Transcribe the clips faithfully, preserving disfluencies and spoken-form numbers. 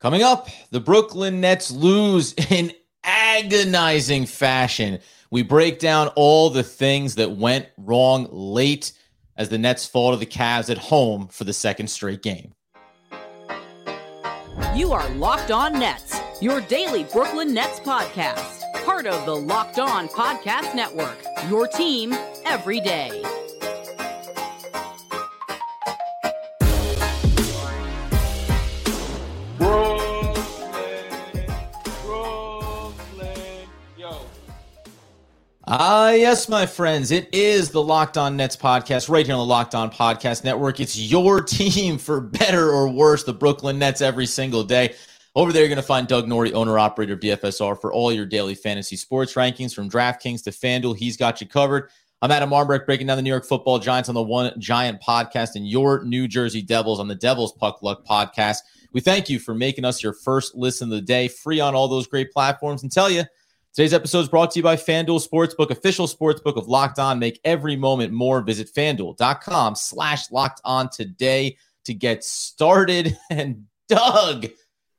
Coming up, the Brooklyn Nets lose in agonizing fashion. We break down all the things that went wrong late as the Nets fall to the Cavs at home for the second straight game. You are Locked On Nets, your daily Brooklyn Nets podcast. Part of the Locked On Podcast Network, your team every day. Ah, yes, my friends. It is the Locked On Nets podcast right here on the Locked On Podcast Network. It's your team for better or worse, the Brooklyn Nets every single day. Over there, you're going to find Doug Norrie, owner-operator B F S R, for all your daily fantasy sports rankings from DraftKings to FanDuel. He's got you covered. I'm Adam Armbrecht, breaking down the New York Football Giants on the One Giant podcast and your New Jersey Devils on the Devil's Puck Luck podcast. We thank you for making us your first listen of the day, free on all those great platforms, and tell you, today's episode is brought to you by FanDuel Sportsbook, official sportsbook of Locked On. Make every moment more. Visit FanDuel.com slash Locked On today to get started. And Doug,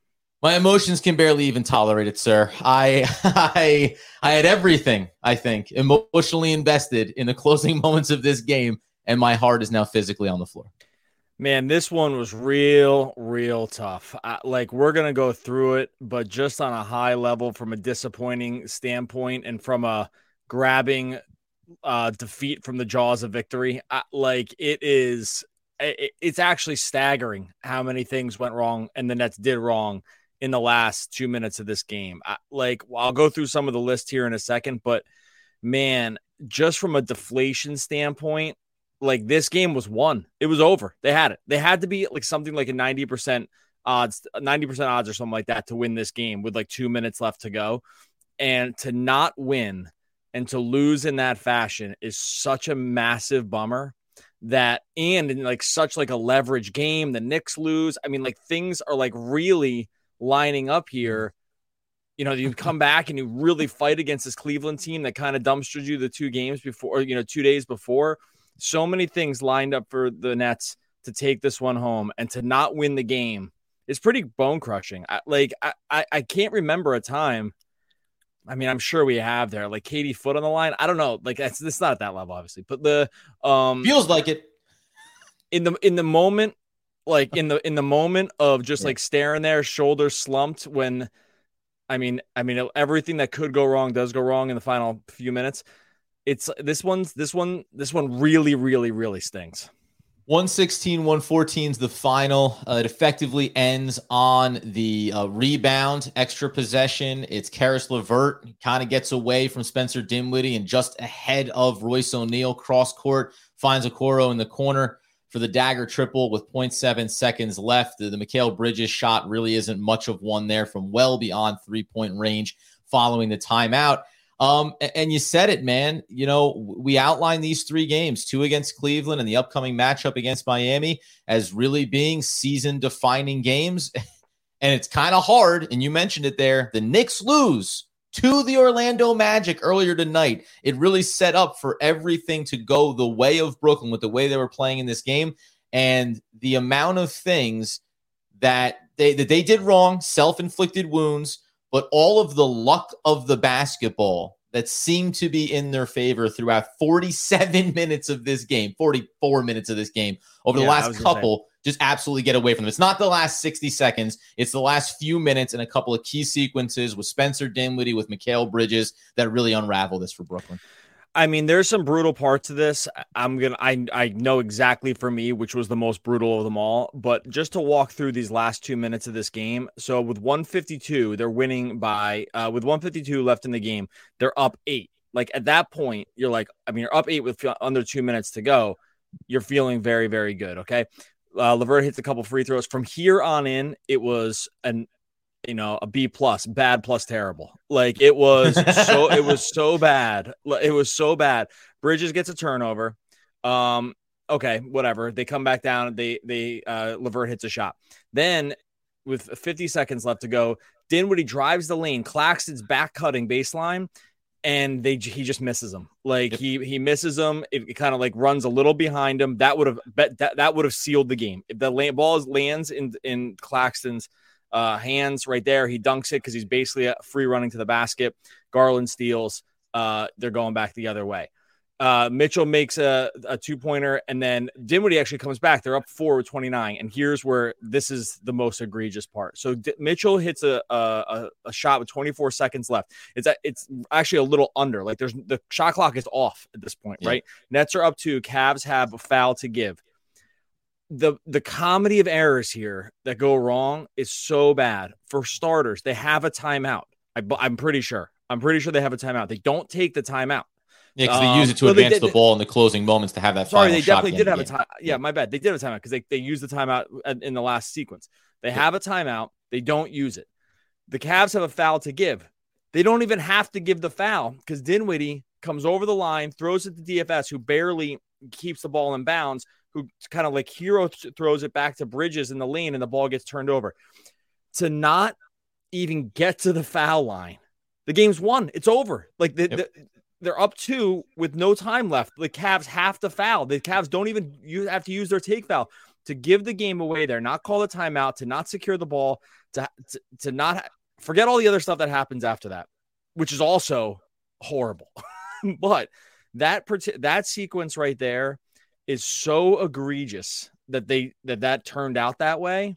my emotions can barely even tolerate it, sir. I, I, I had everything, I think, emotionally invested in the closing moments of this game, and my heart is now physically on the floor. Man, this one was real, real tough. I, like, we're going to go through it, but just on a high level from a disappointing standpoint and from a grabbing uh, defeat from the jaws of victory, I, like, it is, it, it's actually staggering how many things went wrong and the Nets did wrong in the last two minutes of this game. I, like, I'll go through some of the list here in a second, but, man, just from a deflation standpoint, like, this game was won. It was over. They had it. They had to be like something like a ninety percent odds, ninety percent odds or something like that to win this game with like two minutes left to go. And to not win and to lose in that fashion is such a massive bummer that, and in like such like a leverage game, the Knicks lose. I mean, like, things are like really lining up here. You know, you come back and you really fight against this Cleveland team that kind of dumpstered you the two games before, you know, two days before. So many things lined up for the Nets to take this one home, and to not win the game is pretty bone crushing. I, like, I, I, I can't remember a time. I mean, I'm sure we have there, like Katie Foot on the line. I don't know. Like, it's, it's not at that level, obviously, but the, um, feels like it in the, in the moment, like in the, in the moment of just like staring there, shoulders slumped when, I mean, I mean, everything that could go wrong does go wrong in the final few minutes. It's this one's this one this one really really really stings. one sixteen one fourteen is the final. Uh, it effectively ends on the uh, rebound, extra possession. It's Karis LeVert. He kind of gets away from Spencer Dinwiddie and just ahead of Royce O'Neal, cross court, finds Okoro in the corner for the dagger triple with zero point seven seconds left. The, the Mikal Bridges shot really isn't much of one there from well beyond three-point range following the timeout. Um, and you said it, man. You know, we outlined these three games, two against Cleveland and the upcoming matchup against Miami, as really being season-defining games. And it's kind of hard, and you mentioned it there. The Knicks lose to the Orlando Magic earlier tonight. It really set up for everything to go the way of Brooklyn with the way they were playing in this game. And the amount of things that they, that they did wrong, self-inflicted wounds, but all of the luck of the basketball that seemed to be in their favor throughout forty-seven minutes of this game, forty-four minutes of this game, over the yeah, last couple, just absolutely get away from them. It's not the last sixty seconds. It's the last few minutes and a couple of key sequences with Spencer Dinwiddie, with Mikal Bridges, that really unravel this for Brooklyn. I mean, there's some brutal parts of this. I'm gonna, I, I know exactly for me which was the most brutal of them all. But just to walk through these last two minutes of this game. So with one fifty-two, they're winning by, uh, with one fifty-two left in the game, they're up eight. Like, at that point, you're like, I mean, you're up eight with under two minutes to go. You're feeling very, very good. Okay, uh, LeVert hits a couple free throws. From here on in, it was an you know, a B plus, bad plus terrible. Like, it was so, it was so bad. It was so bad. Bridges gets a turnover. Um, okay, whatever. They come back down. They, they, uh, LeVert hits a shot. Then with fifty seconds left to go, Dinwiddie drives the lane, Claxton's back cutting baseline, and they he just misses him. Like he he misses him. It, it kind of like runs a little behind him. That would have bet that, that would have sealed the game. If the land, ball lands in in Claxton's uh, hands right there. He dunks it because he's basically free running to the basket. Garland steals. Uh, they're going back the other way. Uh, Mitchell makes a, a two-pointer, and then Dinwiddie actually comes back. They're up four with twenty-nine, and here's where this is the most egregious part. So D- Mitchell hits a, a a shot with twenty-four seconds left. It's a, it's actually a little under. Like there's the shot clock is off at this point, yeah. right? Nets are up two. Cavs have a foul to give. The the comedy of errors here that go wrong is so bad. For starters, they have a timeout. I, I'm pretty sure. I'm pretty sure they have a timeout. They don't take the timeout. Yeah, because they use it to um, advance the ball in the closing moments to have that sorry, final they shot definitely did have game. a time. Yeah, yeah, my bad. They did have a timeout because they, they used the timeout in the last sequence. They yeah. have a timeout. They don't use it. The Cavs have a foul to give. They don't even have to give the foul because Dinwiddie comes over the line, throws it to D F S, who barely keeps the ball in bounds, who kind of like hero th- throws it back to Bridges in the lane, and the ball gets turned over. To not even get to the foul line, the game's won. It's over. Like the, yep. the They're up two with no time left. The Cavs have to foul. The Cavs don't even use, have to use their take foul to give the game away there, not call a timeout, to not secure the ball, to, to, to not forget all the other stuff that happens after that, which is also horrible. But that that sequence right there is so egregious that they that that turned out that way.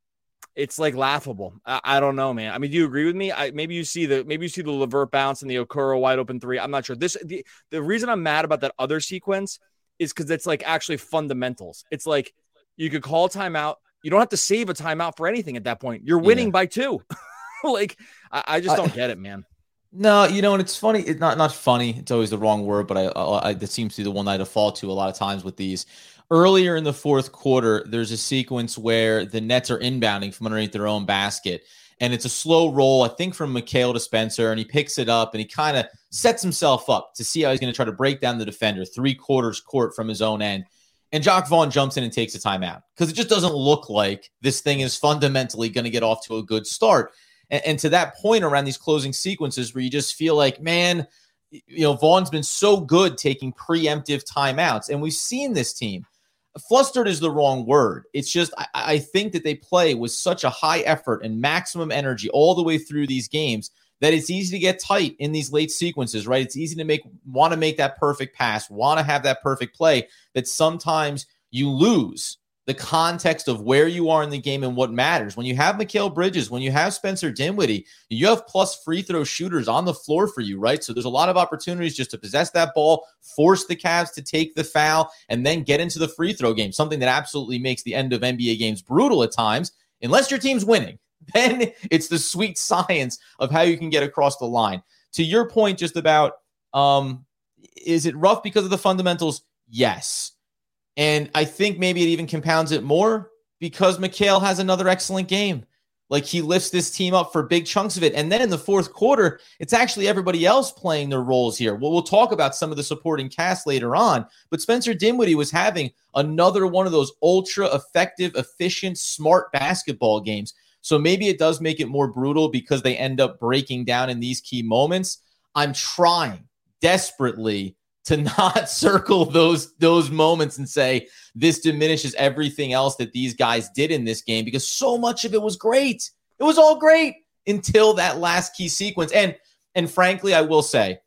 It's like laughable. I, I don't know, man. I mean, do you agree with me? I, maybe you see the maybe you see the LeVert bounce and the Okoro wide open three. I'm not sure. This the, the reason I'm mad about that other sequence is because it's like actually fundamentals. It's like you could call a timeout. You don't have to save a timeout for anything at that point. You're winning yeah. by two. Like I, I just don't I, get it, man. No, you know, and it's funny. It's not not funny. It's always the wrong word, but I, I, I that seems to be the one I default to a lot of times with these. Earlier in the fourth quarter, there's a sequence where the Nets are inbounding from underneath their own basket, and it's a slow roll, I think, from Mikal to Spencer, and he picks it up, and he kind of sets himself up to see how he's going to try to break down the defender, three quarters court from his own end. And Jacque Vaughn jumps in and takes a timeout because it just doesn't look like this thing is fundamentally going to get off to a good start. And, and to that point around these closing sequences where you just feel like, man, you know, Vaughn's been so good taking preemptive timeouts, and we've seen this team. Flustered is the wrong word. It's just I, I think that they play with such a high effort and maximum energy all the way through these games that it's easy to get tight in these late sequences, right? It's easy to make want to make that perfect pass, want to have that perfect play, that sometimes you lose the context of where you are in the game and what matters. When you have Mikal Bridges, when you have Spencer Dinwiddie, you have plus free throw shooters on the floor for you, right? So there's a lot of opportunities just to possess that ball, force the Cavs to take the foul, and then get into the free throw game, something that absolutely makes the end of N B A games brutal at times, unless your team's winning. Then it's the sweet science of how you can get across the line. To your point just about, um, is it rough because of the fundamentals? Yes. And I think maybe it even compounds it more because Mikal has another excellent game. Like he lifts this team up for big chunks of it. And then in the fourth quarter, it's actually everybody else playing their roles here. Well, we'll talk about some of the supporting cast later on, but Spencer Dinwiddie was having another one of those ultra effective, efficient, smart basketball games. So maybe it does make it more brutal because they end up breaking down in these key moments. I'm trying desperately to not circle those those moments and say this diminishes everything else that these guys did in this game, because so much of it was great. It was all great until that last key sequence. And and frankly, I will say,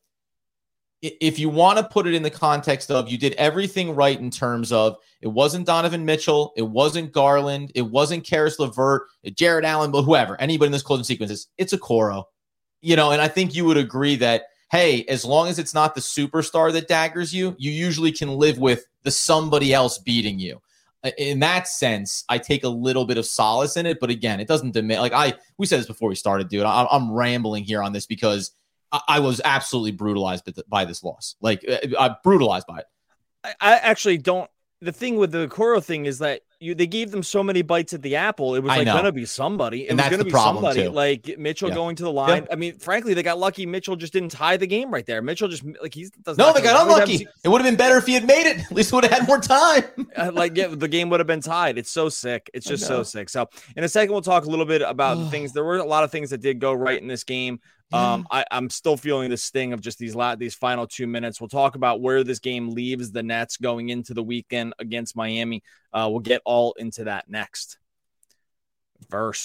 if you want to put it in the context of you did everything right in terms of it wasn't Donovan Mitchell, it wasn't Garland, it wasn't Caris LeVert, Jarrett Allen, but whoever, anybody in this closing sequences, it's Okoro. You know, and I think you would agree that, hey, as long as it's not the superstar that daggers you, you usually can live with the somebody else beating you. In that sense, I take a little bit of solace in it. But again, it doesn't diminish. Like I, we said this before we started, dude. I, I'm rambling here on this because I, I was absolutely brutalized by, the, by this loss. Like I'm brutalized by it. I, I actually don't. The thing with the Okoro thing is that you they gave them so many bites at the apple. It was like going to be somebody. It and was going to be somebody too. Like Mitchell yeah. going to the line. Yeah. I mean, frankly, they got lucky. Mitchell just didn't tie the game right there. Mitchell just like he's does no, they got unlucky. It would have been better if he had made it. At least would have had more time. uh, like yeah, the game would have been tied. It's so sick. It's just so sick. So in a second, we'll talk a little bit about the things. There were a lot of things that did go right in this game. Yeah. Um, I, I'm still feeling the sting of just these la- these final two minutes. We'll talk about where this game leaves the Nets going into the weekend against Miami. Uh, we'll get all into that next. First,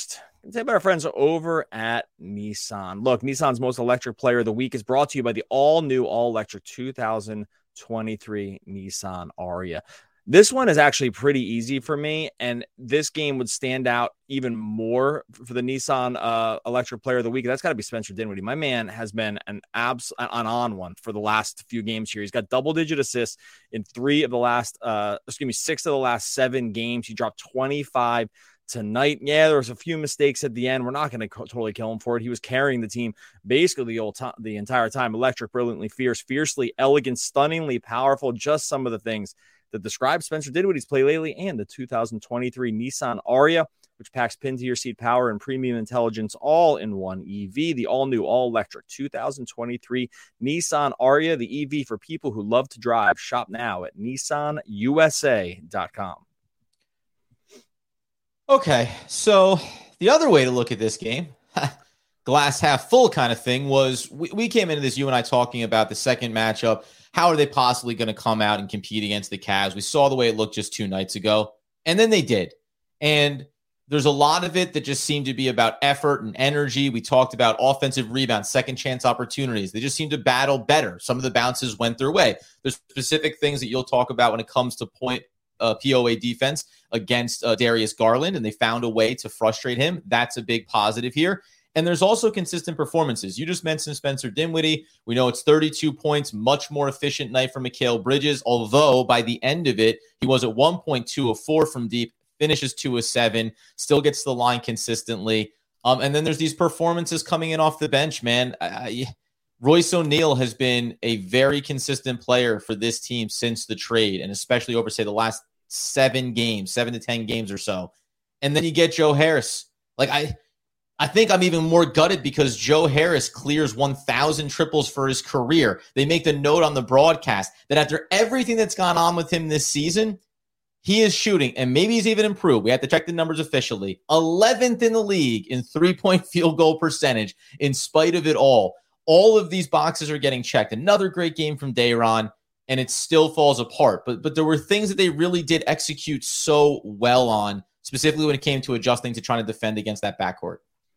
Say about our friends over at Nissan. Look, Nissan's most electric player of the week is brought to you by the all-new, all-electric two thousand twenty-three Nissan Ariya. This one is actually pretty easy for me, and this game would stand out even more for the Nissan uh, electric player of the week. That's got to be Spencer Dinwiddie. My man has been an abs an on one for the last few games here. He's got double-digit assists in three of the last, uh, excuse me, six of the last seven games. He dropped twenty-five tonight. Yeah, there was a few mistakes at the end. We're not going to co- totally kill him for it. He was carrying the team basically the, old to- the entire time. Electric, brilliantly fierce, fiercely elegant, stunningly powerful. Just some of the things that describe Spencer Dinwiddie's play lately, and the two thousand twenty-three Nissan Ariya, which packs pin-to-your-seat power and premium intelligence all in one E V. The all-new, all-electric two thousand twenty-three Nissan Ariya, the E V for people who love to drive. Shop now at nissan u s a dot com. Okay, so the other way to look at this game, glass half full kind of thing, was we, we came into this, you and I, talking about the second matchup. How are they possibly going to come out and compete against the Cavs? We saw the way it looked just two nights ago, and then they did. And there's a lot of it that just seemed to be about effort and energy. We talked about offensive rebounds, second chance opportunities. They just seemed to battle better. Some of the bounces went their way. There's specific things that you'll talk about when it comes to point uh, P O A defense against uh, Darius Garland, and they found a way to frustrate him. That's a big positive here. And there's also consistent performances. You just mentioned Spencer Dinwiddie. We know it's thirty-two points, much more efficient night for Mikal Bridges, although by the end of it, he was at one point two of four from deep, finishes two of seven, still gets to the line consistently. Um, and then there's these performances coming in off the bench, man. I, I, Royce O'Neal has been a very consistent player for this team since the trade, and especially over, say, the last seven games, seven to ten games or so. And then you get Joe Harris. Like, I... I think I'm even more gutted because Joe Harris clears one thousand triples for his career. They make the note on the broadcast that after everything that's gone on with him this season, he is shooting, and maybe he's even improved. We have to check the numbers officially. eleventh in the league in three-point field goal percentage in spite of it all. All of these boxes are getting checked. Another great game from Day'Ron, and it still falls apart. But, but there were things that they really did execute so well on, specifically when it came to adjusting to trying to defend against that backcourt.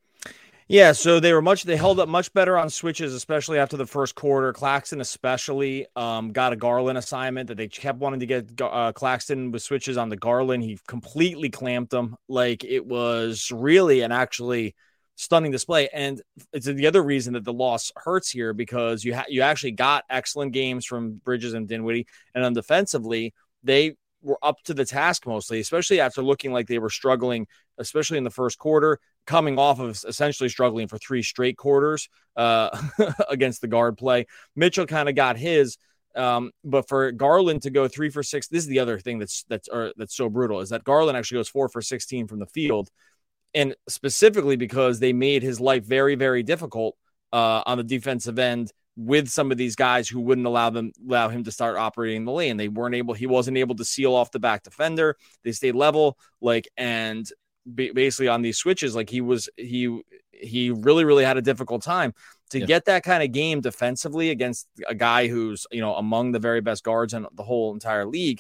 Yeah, so they were much, they held up much better on switches, especially after the first quarter. Claxton especially um, got a Garland assignment that they kept wanting to get uh, Claxton with switches on the Garland. He completely clamped them. Like, it was really an actually stunning display. And it's the other reason that the loss hurts here, because you ha- you actually got excellent games from Bridges and Dinwiddie. And on defensively, they were up to the task mostly, especially after looking like they were struggling, especially in the first quarter, coming off of essentially struggling for three straight quarters uh, against the guard play. Mitchell kind of got his, um, but for Garland to go three for six, this is the other thing that's that's or, that's so brutal, is that Garland actually goes four for sixteen from the field, and specifically because they made his life very, very difficult uh, on the defensive end with some of these guys who wouldn't allow them allow him to start operating the lane. They weren't able, he wasn't able to seal off the back defender. They stayed level, like, and basically on these switches, like he was, he, he really, really had a difficult time to yeah. get that kind of game defensively against a guy who's, you know, among the very best guards in the whole entire league.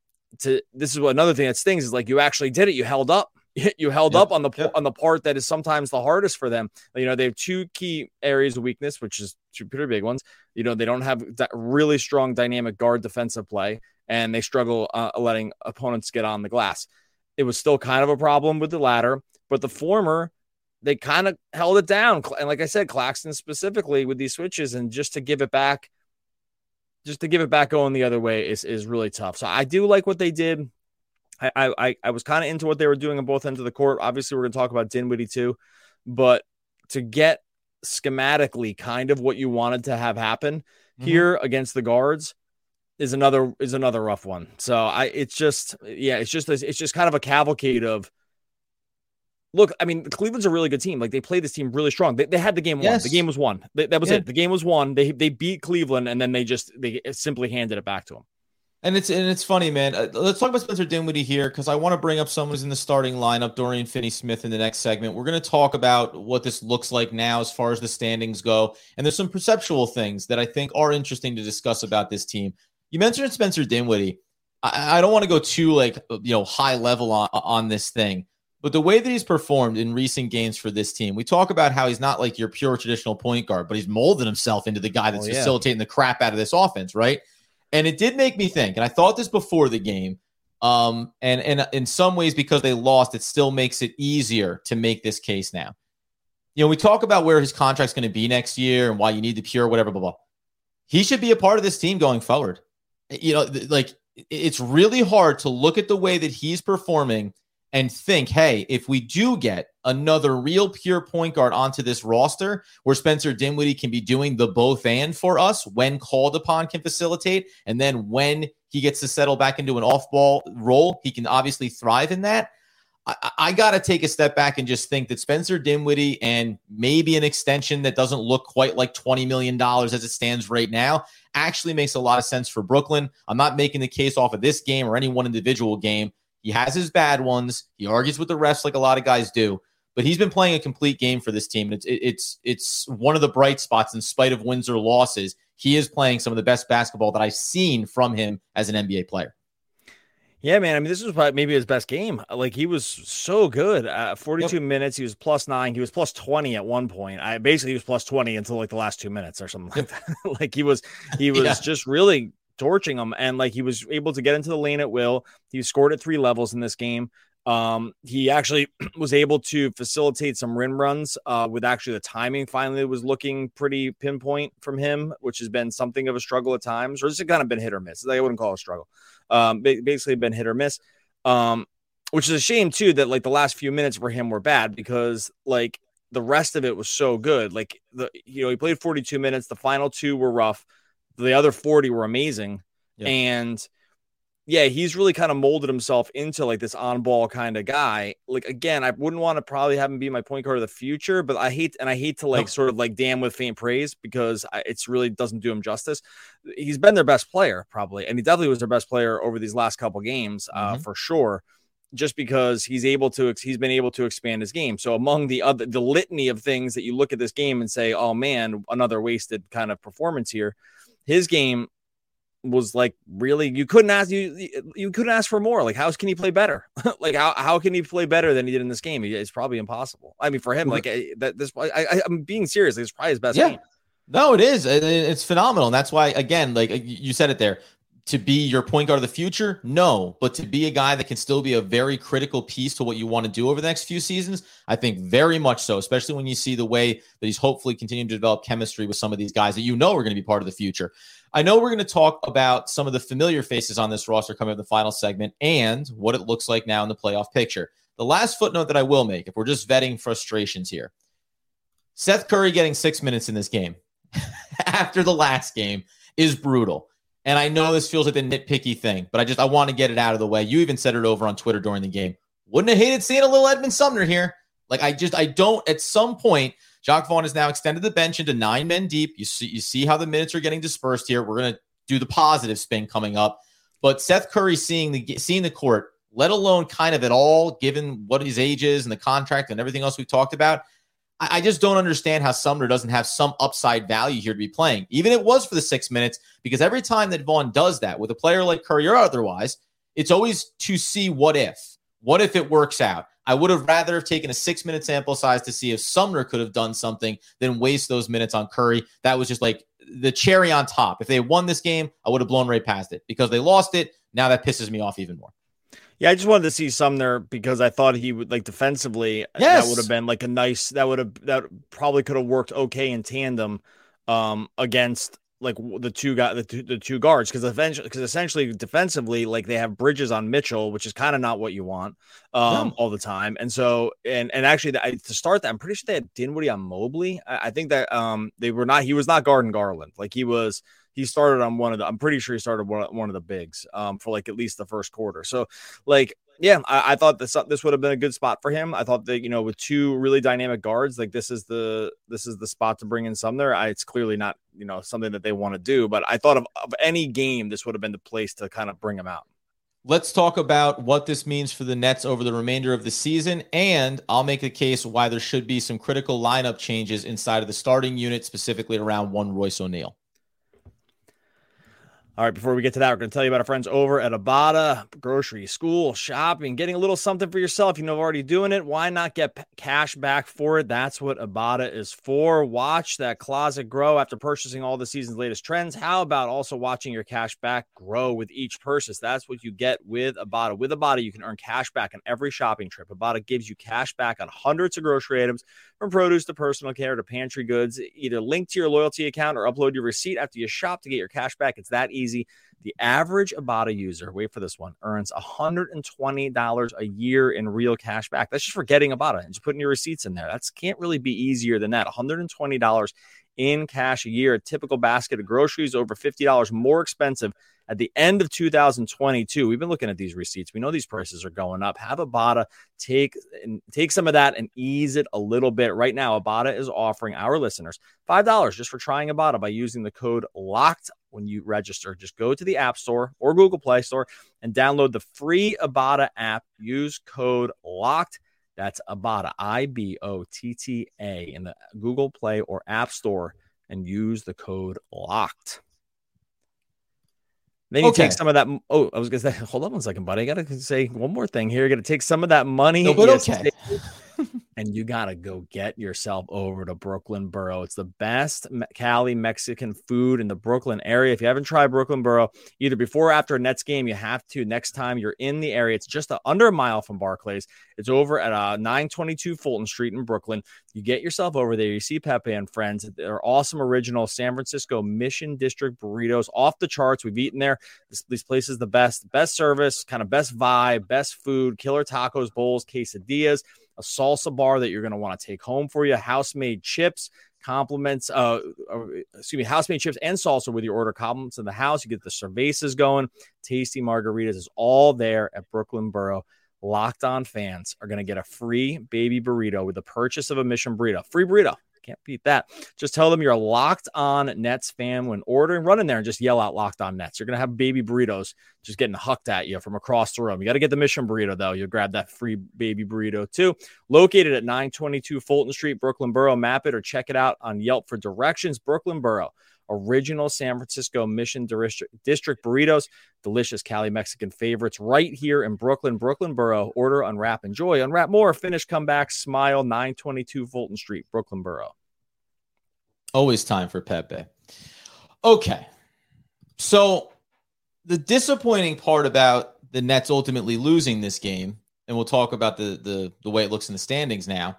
To this is what another thing that stings is, like, you actually did it. You held up, you held yeah. up on the, yeah. on the part that is sometimes the hardest for them. You know, they have two key areas of weakness, which is two pretty big ones. You know, they don't have that really strong dynamic guard defensive play, and they struggle uh, letting opponents get on the glass. It was still kind of a problem with the latter, but the former, they kind of held it down. And like I said, Claxton specifically with these switches, and just to give it back, just to give it back going the other way is, is really tough. So I do like what they did. I I, I was kind of into what they were doing on both ends of the court. Obviously, we're going to talk about Dinwiddie too, but to get schematically kind of what you wanted to have happen mm-hmm. here against the guards is another is another rough one. So I it's just yeah, it's just it's just kind of a cavalcade of, look, I mean, Cleveland's a really good team. Like, they played this team really strong. They, they had the game won. Yes. The game was won. They, that was yeah. it. The game was won. They they beat Cleveland, and then they just they simply handed it back to them. And it's and it's funny, man. Uh, let's talk about Spencer Dinwiddie here, because I want to bring up someone who's in the starting lineup, Dorian Finney-Smith, in the next segment. We're going to talk about what this looks like now as far as the standings go, and there's some perceptual things that I think are interesting to discuss about this team. You mentioned Spencer Dinwiddie. I, I don't want to go too like you know high level on on this thing, But the way that he's performed in recent games for this team, we talk about how he's not like your pure traditional point guard, but he's molded himself into the guy that's oh, yeah. facilitating the crap out of this offense, right? And it did make me think, and I thought this before the game, um, and, and in some ways because they lost, it still makes it easier to make this case now. You know, we talk about where his contract's going to be next year and why you need the pure, whatever, blah, blah. He should be a part of this team going forward. You know, like it's really hard to look at the way that he's performing and think, hey, if we do get another real pure point guard onto this roster where Spencer Dinwiddie can be doing the both and for us when called upon, can facilitate, and then when he gets to settle back into an off-ball role, he can obviously thrive in that. I, I got to take a step back and just think that Spencer Dinwiddie and maybe an extension that doesn't look quite like twenty million dollars as it stands right now actually makes a lot of sense for Brooklyn. I'm not making the case off of this game or any one individual game. He has his bad ones. He argues with the refs like a lot of guys do, but he's been playing a complete game for this team. It's it's it's one of the bright spots in spite of wins or losses. He is playing some of the best basketball that I've seen from him as an N B A player. Yeah, man. I mean, this was probably maybe his best game. Like, he was so good. Uh, forty-two yep. minutes. He was plus nine. He was plus twenty at one point. I basically he was plus twenty until like the last two minutes or something like that. Like he was, he was yeah. just really torching them, and like he was able to get into the lane at will. He scored at three levels in this game. Um, he actually was able to facilitate some rim runs uh, with actually the timing finally was looking pretty pinpoint from him, which has been something of a struggle at times, or it's kind of been hit or miss. I wouldn't call it a struggle. Um, basically been hit or miss, um, which is a shame too, that like the last few minutes for him were bad because like the rest of it was so good. Like the, you know, he played forty-two minutes. The final two were rough. The other forty were amazing. Yep. And yeah, he's really kind of molded himself into like this on ball kind of guy. Like, again, I wouldn't want to probably have him be my point guard of the future, but I hate, and I hate to like nope. sort of like damn with faint praise because I, it's really doesn't do him justice. He's been their best player probably. And he definitely was their best player over these last couple games uh, mm-hmm. for sure. Just because he's able to, he's been able to expand his game. So among the other, the litany of things that you look at this game and say, oh man, another wasted kind of performance here. His game was like really, you couldn't ask you you couldn't ask for more. Like, how can he play better? Like, how how can he play better than he did in this game? It's probably impossible. I mean, for him, like that. This I, I I'm being serious. It's probably his best yeah. game. No, it is. It's phenomenal, and that's why, again, like you said it there. To be your point guard of the future? No, but to be a guy that can still be a very critical piece to what you want to do over the next few seasons, I think very much so, especially when you see the way that he's hopefully continuing to develop chemistry with some of these guys that you know are going to be part of the future. I know we're going to talk about some of the familiar faces on this roster coming up in the final segment and what it looks like now in the playoff picture. The last footnote that I will make, if we're just vetting frustrations here, Seth Curry getting six minutes in this game after the last game is brutal. And I know this feels like a nitpicky thing, but I just I want to get it out of the way. You even said it over on Twitter during the game. Wouldn't have hated seeing a little Edmund Sumner here. Like I just I don't. At some point, Jacque Vaughn has now extended the bench into nine men deep. You see you see how the minutes are getting dispersed here. We're gonna do the positive spin coming up, but Seth Curry seeing the seeing the court, let alone kind of at all, given what his age is and the contract and everything else we've talked about. I just don't understand how Sumner doesn't have some upside value here to be playing. Even if it was for the six minutes, because every time that Vaughn does that with a player like Curry or otherwise, it's always to see what if. What if it works out? I would have rather have taken a six-minute sample size to see if Sumner could have done something than waste those minutes on Curry. That was just like the cherry on top. If they won this game, I would have blown right past it. Because they lost it, now that pisses me off even more. Yeah, I just wanted to see Sumner because I thought he would like defensively. Yes. That would have been like a nice. That would have that probably could have worked okay in tandem um, against like the two guy the two, the two guards because eventually because essentially defensively like they have Bridges on Mitchell, which is kind of not what you want um, no. all the time. And so and and actually the, to start that, I'm pretty sure they had Dinwiddie on Mobley. I, I think that um, they were not. He was not guarding Garland. Like he was. He started on one of the, I'm pretty sure he started one, one of the bigs um, for like at least the first quarter. So like, yeah, I, I thought this, this would have been a good spot for him. I thought that, you know, with two really dynamic guards, like this is the, this is the spot to bring in Sumner. I, it's clearly not, you know, something that they want to do, but I thought of, of any game, this would have been the place to kind of bring him out. Let's talk about what this means for the Nets over the remainder of the season, and I'll make a case why there should be some critical lineup changes inside of the starting unit, specifically around one Royce O'Neal. All right, before we get to that, we're going to tell you about our friends over at Ibotta. Grocery, school, shopping, getting a little something for yourself. You know, already doing it. Why not get p- cash back for it? That's what Ibotta is for. Watch that closet grow after purchasing all the season's latest trends. How about also watching your cash back grow with each purchase? That's what you get with Ibotta. With Ibotta, you can earn cash back on every shopping trip. Ibotta gives you cash back on hundreds of grocery items, from produce to personal care to pantry goods. Either link to your loyalty account or upload your receipt after you shop to get your cash back. It's that easy. Easy. The average Ibotta user, wait for this one, earns one hundred twenty dollars a year in real cash back. That's just for getting Ibotta and just putting your receipts in there. That can't really be easier than that. one hundred twenty dollars in cash a year. A typical basket of groceries over fifty dollars more expensive at the end of two thousand twenty-two. We've been looking at these receipts. We know these prices are going up. Have Ibotta take and take some of that and ease it a little bit. Right now, Ibotta is offering our listeners five dollars just for trying Ibotta by using the code LOCKED when you register. Just go to the App Store or Google Play Store and download the free Ibotta app. Use code LOCKED. That's Ibotta, I B O T T A, in the Google Play or App Store, and use the code LOCKED. Then you okay. take some of that. Oh, I was going to say, hold on one second, buddy. I got to say one more thing here. You're going to take some of that money. No, but okay. And you got to go get yourself over to Brooklyn Borough. It's the best Cali Mexican food in the Brooklyn area. If you haven't tried Brooklyn Borough, either before or after a Nets game, you have to next time you're in the area. It's just a, under a mile from Barclays. It's over at uh, nine twenty-two Fulton Street in Brooklyn. You get yourself over there. You see Pepe and friends. They're awesome original San Francisco Mission District burritos, off the charts. We've eaten there. This, this place is the best. Best service, kind of best vibe, best food, killer tacos, bowls, quesadillas, a salsa bar that you're going to want to take home for you, house-made chips, compliments, uh, excuse me, house-made chips and salsa with your order, compliments in the house. You get the cervezas going, tasty margaritas is all there at Brooklyn Borough. Locked On fans are going to get a free baby burrito with the purchase of a Mission burrito. Free burrito. Can't beat that. Just tell them you're a Locked On Nets fan when ordering. Run in there and just yell out Locked On Nets. You're going to have baby burritos just getting hucked at you from across the room. You got to get the Mission burrito, though. You'll grab that free baby burrito, too. Located at nine twenty-two Fulton Street, Brooklyn Borough. Map it or check it out on Yelp for directions. Brooklyn Borough. Original San Francisco Mission District burritos. Delicious Cali Mexican favorites right here in Brooklyn. Brooklyn Borough. Order, unwrap, enjoy. Unwrap more. Finish, come back, smile. nine twenty-two Fulton Street, Brooklyn Borough. Always time for Pepe. Okay. So the disappointing part about the Nets ultimately losing this game, and we'll talk about the the, the way it looks in the standings now,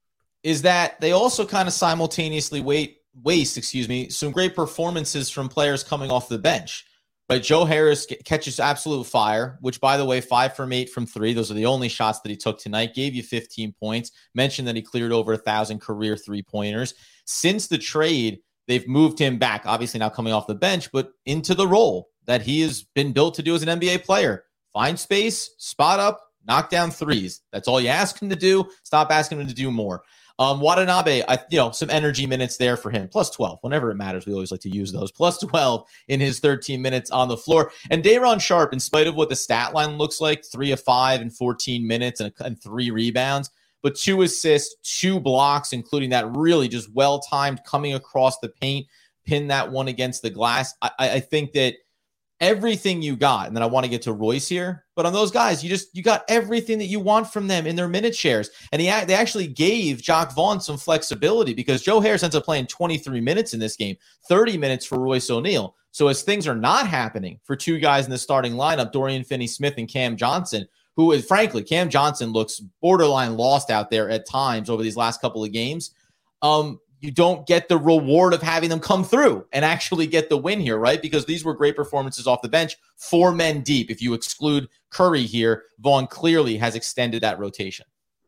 is that they also kind of simultaneously wait waste, excuse me, some great performances from players coming off the bench. But Joe Harris catches absolute fire, which, by the way, five from eight from three. Those are the only shots that he took tonight. Gave you fifteen points. Mentioned that he cleared over a thousand career three-pointers. Since the trade, they've moved him back, obviously now coming off the bench, but into the role that he has been built to do as an N B A player. Find space, spot up, knock down threes. That's all you ask him to do. Stop asking him to do more. Um, Watanabe, I, you know, some energy minutes there for him. Plus twelve. Whenever it matters, we always like to use those. Plus twelve in his thirteen minutes on the floor. And Day'Ron Sharpe, in spite of what the stat line looks like, three of five in fourteen minutes and, and three rebounds, but two assists, two blocks, including that really just well-timed coming across the paint, pin that one against the glass. I, I think that everything you got, and then I want to get to Royce here, but on those guys, you just you got everything that you want from them in their minute shares. And he they actually gave Jacque Vaughn some flexibility because Joe Harris ends up playing twenty-three minutes in this game, thirty minutes for Royce O'Neal. So as things are not happening for two guys in the starting lineup, Dorian Finney-Smith and Cam Johnson, who is, frankly, Cam Johnson looks borderline lost out there at times over these last couple of games. Um, you don't get the reward of having them come through and actually get the win here, right? Because these were great performances off the bench, four men deep. If you exclude Curry here, Vaughn clearly has extended that rotation.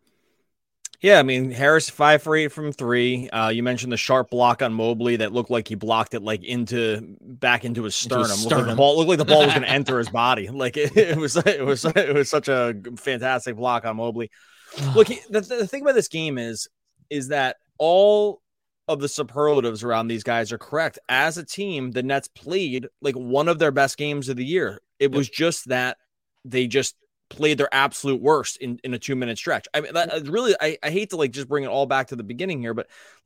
Yeah, I mean, Harris five for eight from three. Uh, you mentioned the sharp block on Mobley that looked like he blocked it like into back into his sternum. Into his sternum. Looked like the ball looked like the ball was going to enter his body. Like it, it was, it was, it was such a fantastic block on Mobley. Look, he, the, the thing about this game is, is that all of the superlatives around these guys are correct. As a team, the Nets played like one of their best games of the year. It was just that they just played their absolute worst in, in a two minute stretch. I mean, that really, I, I hate to like just bring it all back to the beginning here, but like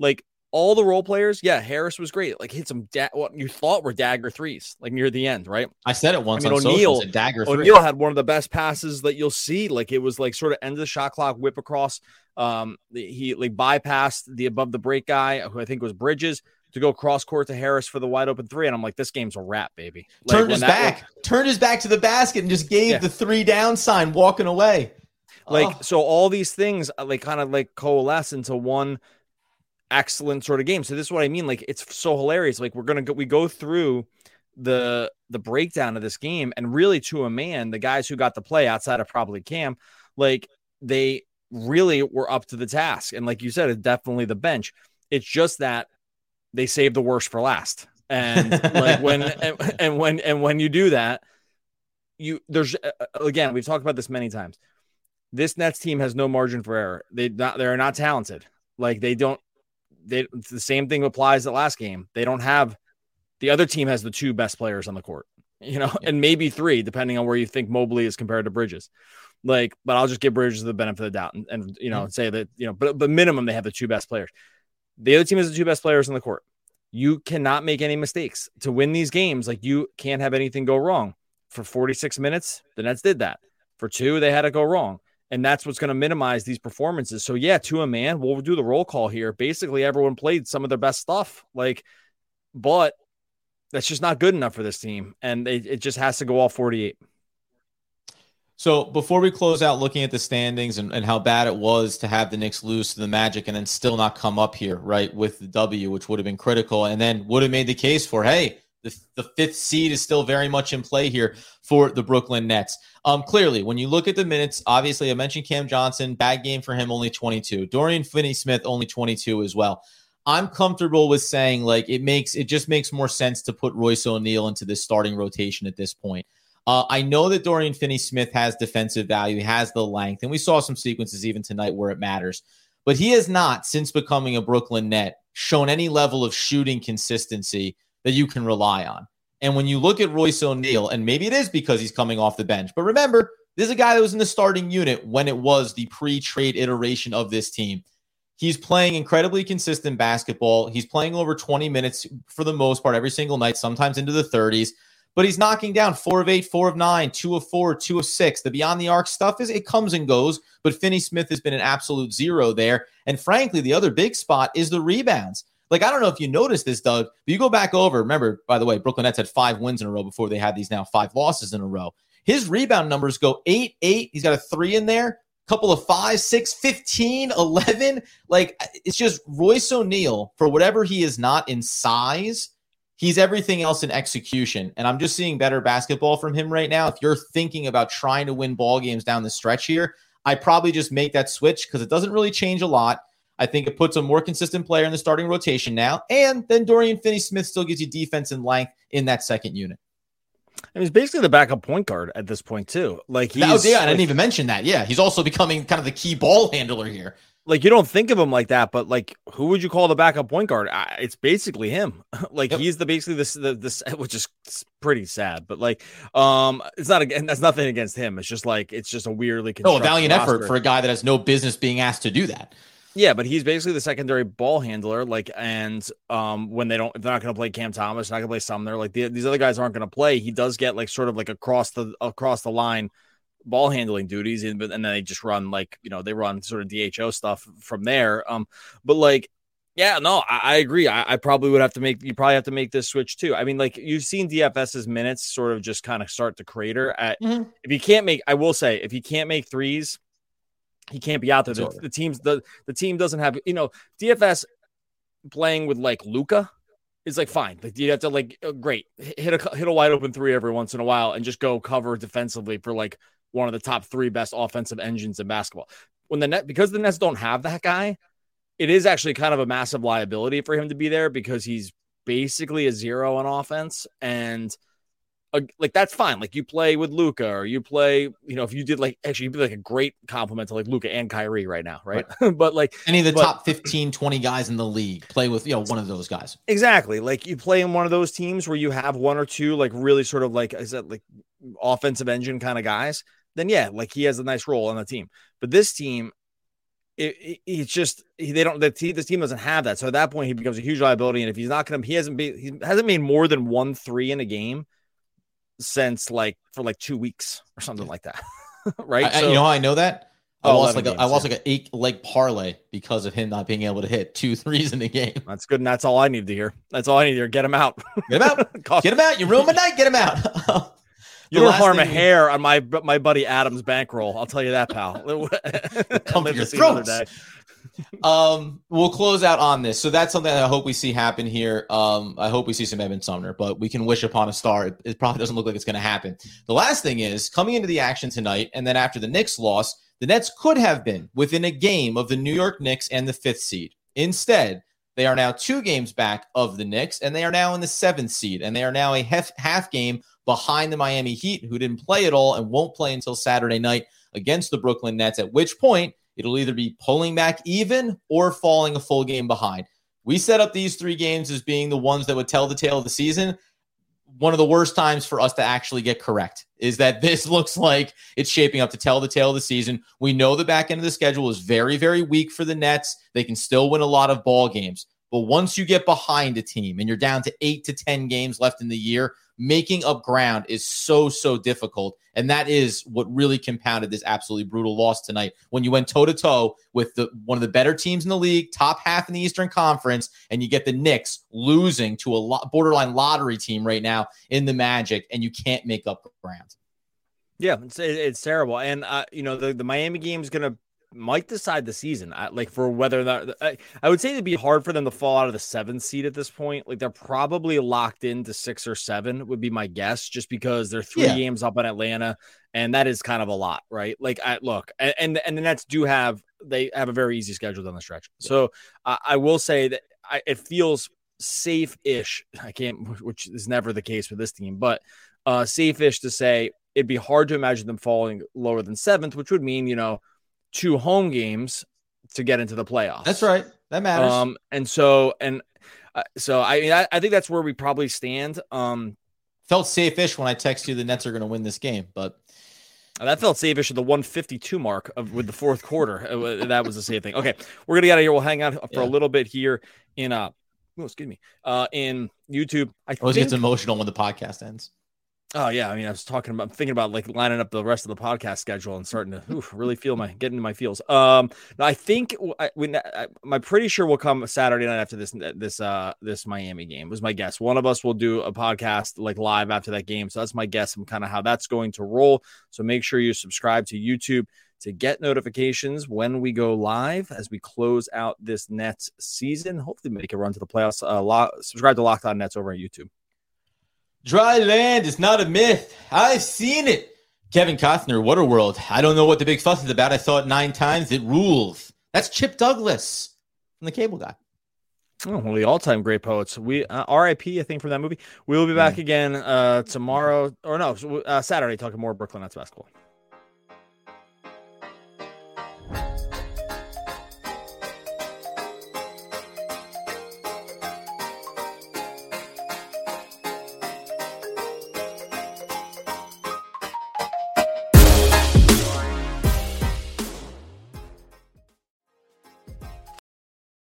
all the role players, yeah, Harris was great. Like hit some da- what you thought were dagger threes, like near the end, right? I said it once I mean, on O'Neal, social, dagger three. O'Neal had one of the best passes that you'll see. Like it was like sort of end of the shot clock, whip across. Um, he like bypassed the above the break guy, who I think was Bridges, to go cross court to Harris for the wide open three. And I'm like, this game's a wrap, baby. Like, turned his back, was, turned his back to the basket and just gave yeah. the three down sign walking away. Like, oh. so all these things like kind of like coalesce into one excellent sort of game. So this is what I mean. Like, it's so hilarious. Like we're going to go, we go through the, the breakdown of this game, and really to a man, the guys who got to play outside of probably Cam, like they really were up to the task. And like you said, it's definitely the bench. It's just that they saved the worst for last. And like when, and, and when, and when you do that, you there's, again, we've talked about this many times. This Nets team has no margin for error. They not, they're not talented. Like they don't, they, the same thing applies to last game. They don't have, the other team has the two best players on the court, you know, yeah. and maybe three, depending on where you think Mobley is compared to Bridges. Like, but I'll just give Bridges the benefit of the doubt and, and you know, mm-hmm. say that, you know, but, but minimum, they have the two best players. The other team has the two best players on the court. You cannot make any mistakes to win these games. Like you can't have anything go wrong. For forty-six minutes, the Nets did that. For two, they had to go wrong. And that's what's going to minimize these performances. So yeah, to a man, we'll do the roll call here. Basically, everyone played some of their best stuff. Like, but that's just not good enough for this team. And it, it just has to go all forty-eight. So before we close out looking at the standings and, and how bad it was to have the Knicks lose to the Magic and then still not come up here, right, with the W, which would have been critical, and then would have made the case for, hey, the, the fifth seed is still very much in play here for the Brooklyn Nets. Um, clearly, when you look at the minutes, obviously I mentioned Cam Johnson, bad game for him, only twenty-two. Dorian Finney-Smith, only twenty-two as well. I'm comfortable with saying, like, it makes it just makes more sense to put Royce O'Neal into this starting rotation at this point. Uh, I know that Dorian Finney-Smith has defensive value. He has the length, and we saw some sequences even tonight where it matters. But he has not, since becoming a Brooklyn Net, shown any level of shooting consistency that you can rely on. And when you look at Royce O'Neal, and maybe it is because he's coming off the bench, but remember, this is a guy that was in the starting unit when it was the pre-trade iteration of this team. He's playing incredibly consistent basketball. He's playing over twenty minutes for the most part every single night, sometimes into the thirties. But he's knocking down four of eight, four of nine, two of four, two of six. The beyond the arc stuff is it comes and goes, but Finney-Smith has been an absolute zero there. And frankly, the other big spot is the rebounds. Like, I don't know if you noticed this, Doug, but you go back over. Remember, by the way, Brooklyn Nets had five wins in a row before they had these now five losses in a row. His rebound numbers go eight, eight. He's got a three in there, couple of five, six, fifteen, eleven. Like, it's just Royce O'Neal, for whatever he is not in size, he's everything else in execution. And I'm just seeing better basketball from him right now. If you're thinking about trying to win ball games down the stretch here, I probably just make that switch because it doesn't really change a lot. I think it puts a more consistent player in the starting rotation now. And then Dorian Finney-Smith still gives you defense and length in that second unit. And he's basically the backup point guard at this point, too. Like he's, that was, yeah, I like, didn't even mention that. Yeah, he's also becoming kind of the key ball handler here. Like, you don't think of him like that, but like, who would you call the backup point guard? I, it's basically him. Like, yep. He's the basically this, the, this, which is pretty sad, but like, um, it's not again. That's nothing against him. It's just like it's just a weirdly oh, a valiant roster. Effort for a guy that has no business being asked to do that. Yeah, but he's basically the secondary ball handler. Like, and um, when they don't, if they're not going to play Cam Thomas, not going to play Sumner. Like the, these other guys aren't going to play. He does get like sort of like across the across the line ball handling duties, and, and then they just run like, you know, they run sort of D H O stuff from there. Um, but like, yeah, no, I, I agree. I, I probably would have to make, you probably have to make this switch too. I mean, like you've seen DFS's minutes sort of just kind of start to crater at, mm-hmm. if you can't make, I will say, if you can't make threes, he can't be out there. The, the team's the, the team doesn't have, you know, D F S playing with like Luka is like fine. Like you have to like, oh, great, hit a, hit a wide open three every once in a while and just go cover defensively for like one of the top three best offensive engines in basketball. When the net, because the Nets don't have that guy, it is actually kind of a massive liability for him to be there because he's basically a zero on offense. And uh, like, that's fine. Like you play with Luka or you play, you know, if you did like, actually you'd be like a great compliment to like Luka and Kyrie right now. Right. right. But like any of the but, top fifteen, twenty guys in the league play with, you know, one of those guys. Exactly. Like you play in one of those teams where you have one or two, like really sort of like, is that like offensive engine kind of guys? Then yeah, like he has a nice role on the team. But this team, it, it, it's just he, they don't the team this team doesn't have that. So at that point, he becomes a huge liability. And if he's not going to, he hasn't been he hasn't made more than one three in a game since like for like two weeks or something like that. Right? I, so, you know how I know that? I oh, lost like a, games, I lost yeah. like an eight leg parlay because of him not being able to hit two threes in the game. That's good, and that's all I need to hear. That's all I need to hear. Get him out. Get him out. Get him out. You ruined my night. Get him out. You don't harm a hair on my my buddy Adam's bankroll. I'll tell you that, pal. Come to your throats. um, we'll close out on this. So that's something that I hope we see happen here. Um, I hope we see some Edmond Sumner, but we can wish upon a star. It, it probably doesn't look like it's going to happen. The last thing is coming into the action tonight, and then after the Knicks loss, the Nets could have been within a game of the New York Knicks and the fifth seed. Instead, they are now two games back of the Knicks, and they are now in the seventh seed, and they are now a half, half game behind the Miami Heat, who didn't play at all and won't play until Saturday night against the Brooklyn Nets, at which point it'll either be pulling back even or falling a full game behind. We set up these three games as being the ones that would tell the tale of the season. One of the worst times for us to actually get correct is that this looks like it's shaping up to tell the tale of the season. We know the back end of the schedule is very, very weak for the Nets. They can still win a lot of ball games. But once you get behind a team and you're down to eight to ten games left in the year, making up ground is so, so difficult. And that is what really compounded this absolutely brutal loss tonight. When you went toe-to-toe with the one of the better teams in the league, top half in the Eastern Conference, and you get the Knicks losing to a lo- borderline lottery team right now in the Magic, and you can't make up ground. Yeah, it's, it's terrible. And, uh, you know, the, the Miami game is going to might decide the season, I, like for whether or not I, I would say it'd be hard for them to fall out of the seventh seed at this point. Like they're probably locked into six or seven would be my guess, just because they're three yeah. games up in Atlanta, and that is kind of a lot, right? Like I look, and and, and the Nets do have they have a very easy schedule down the stretch. Yeah. So uh, I will say that I, it feels safe-ish. I can't, which is never the case with this team, but uh, safe-ish to say it'd be hard to imagine them falling lower than seventh, which would mean, you know, two home games to get into the playoffs. That's right. That matters. Um, and so, and uh, so, I mean, I, I think that's where we probably stand. Um, felt safe-ish when I text you the Nets are going to win this game, but that felt safe-ish at the one fifty-two mark of with the fourth quarter. That was the safe thing. Okay. We're going to get out of here. We'll hang out for yeah. a little bit here in, uh, oh, excuse me, uh, in YouTube. I always think, gets emotional when the podcast ends. Oh yeah, I mean, I was talking about, thinking about like lining up the rest of the podcast schedule and starting to oof, really feel my getting into my feels. Um, now I think I, when I, I'm pretty sure we'll come Saturday night after this this uh this Miami game was my guess. One of us will do a podcast like live after that game, so that's my guess and kind of how that's going to roll. So make sure you subscribe to YouTube to get notifications when we go live as we close out this Nets season. Hopefully, make a run to the playoffs. Uh, lo- subscribe to Locked On Nets over on YouTube. Dry land is not a myth. I've seen it. Kevin Costner, Waterworld. I don't know what the big fuss is about. I saw it nine times. It rules. That's Chip Douglas from The Cable Guy. Oh, one of the all-time great poets. We uh, R I P, I think, from that movie. We will be back yeah. again uh, tomorrow, or no, uh, Saturday, talking more Brooklyn Nets basketball.